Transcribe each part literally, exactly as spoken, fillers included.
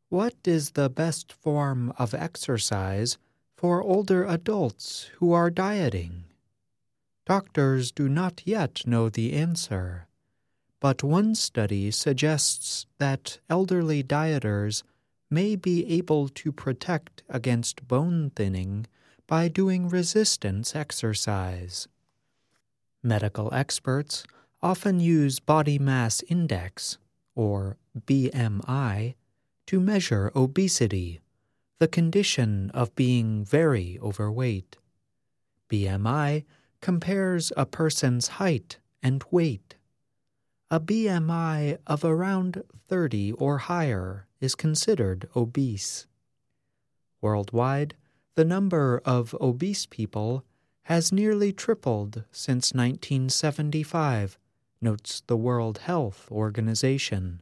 What is the best form of exercise for older adults who are dieting? Doctors do not yet know the answer, but one study suggests that elderly dieters may be able to protect against bone thinning by doing resistance exercise. Medical experts often use body mass index, or B M I, to measure obesity, the condition of being very overweight. B M I compares a person's height and weight. A B M I of around thirty or higher is considered obese. Worldwide, the number of obese people has nearly tripled since nineteen seventy-five, notes the World Health Organization.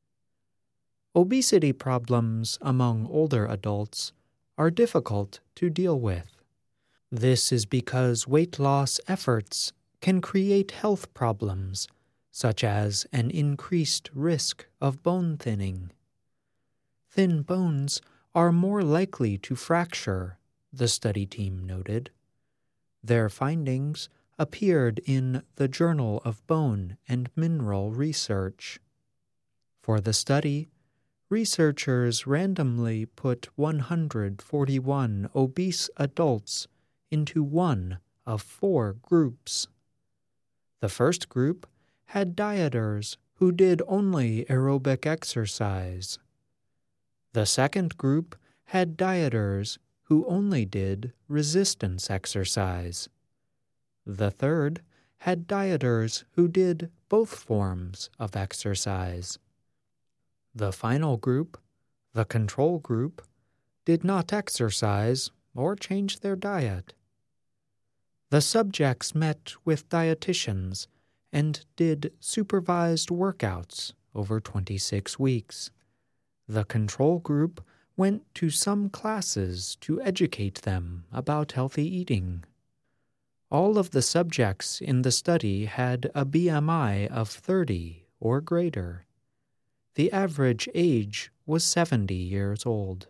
Obesity problems among older adults are difficult to deal with. This is because weight loss efforts can create health problems, such as an increased risk of bone thinning. Thin bones are more likely to fracture, the study team noted. Their findings appeared in the Journal of Bone and Mineral Research. For the study, researchers randomly put one hundred forty-one obese adults into one of four groups. The first group had dieters who did only aerobic exercise. The second group had dieters who only did resistance exercise. The third had dieters who did both forms of exercise. The final group, the control group, did not exercise or change their diet. The subjects met with dietitians and did supervised workouts over twenty-six weeks. The control group went to some classes to educate them about healthy eating. All of the subjects in the study had a B M I of thirty or greater. The average age was seventy years old.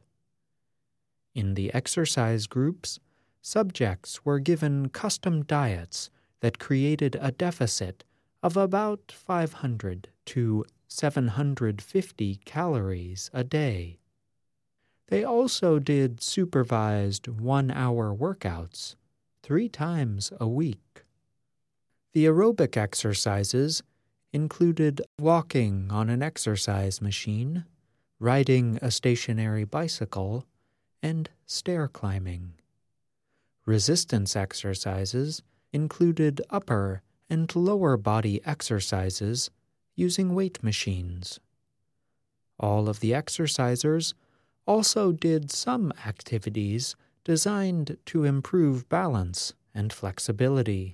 In the exercise groups, subjects were given custom diets that created a deficit of about five hundred to seven hundred fifty calories a day. They also did supervised one-hour workouts three times a week. The aerobic exercises included walking on an exercise machine, riding a stationary bicycle, and stair climbing. Resistance exercises included upper and lower body exercises using weight machines. All of the exercisers also did some activities designed to improve balance and flexibility.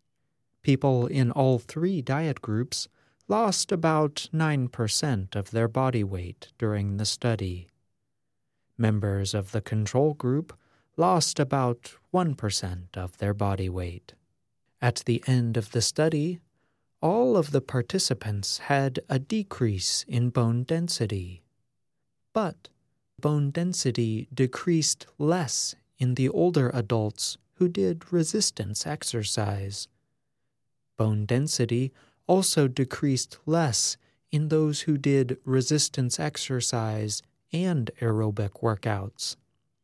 People in all three diet groups lost about nine percent of their body weight during the study. Members of the control group lost about one percent of their body weight. At the end of the study, all of the participants had a decrease in bone density. But bone density decreased less in the older adults who did resistance exercise. Bone density also decreased less in those who did resistance exercise and aerobic workouts.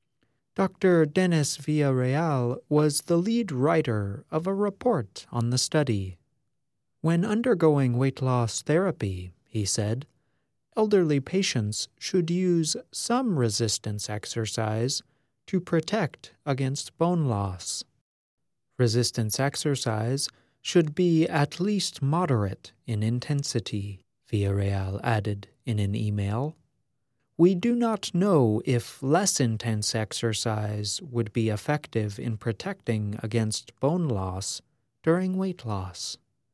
Doctor Dennis Villarreal was the lead writer of a report on the study. When undergoing weight loss therapy, he said, elderly patients should use some resistance exercise to protect against bone loss. Resistance exercise should be at least moderate in intensity, Villarreal added in an email. We do not know if less intense exercise would be effective in protecting against bone loss during weight loss.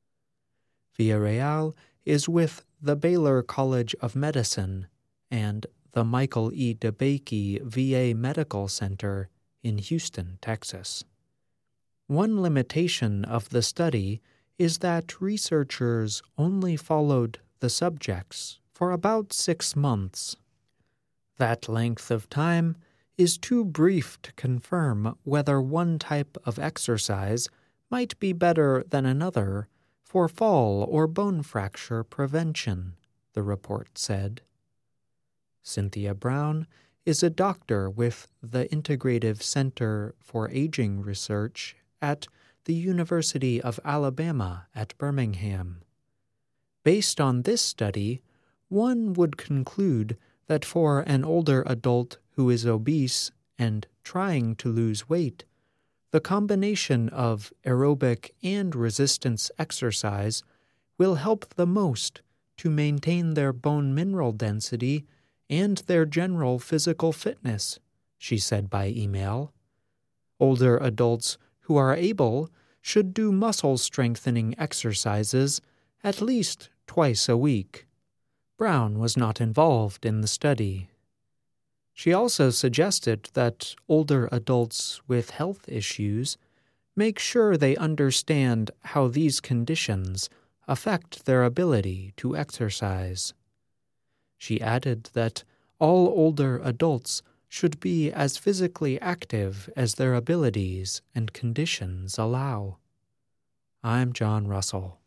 Villarreal is with the Baylor College of Medicine and the Michael E. DeBakey V A Medical Center in Houston, Texas. One limitation of the study is that researchers only followed the subjects for about six months. That length of time is too brief to confirm whether one type of exercise might be better than another for fall or bone fracture prevention, the report said. Cynthia Brown is a doctor with the Integrative Center for Aging Research at the University of Alabama at Birmingham. Based on this study, one would conclude that for an older adult who is obese and trying to lose weight, the combination of aerobic and resistance exercise will help the most to maintain their bone mineral density and their general physical fitness, she said by email. Older adults who are able should do muscle strengthening exercises at least twice a week. Brown was not involved in the study. She also suggested that older adults with health issues make sure they understand how these conditions affect their ability to exercise. She added that all older adults should be as physically active as their abilities and conditions allow. I'm John Russell.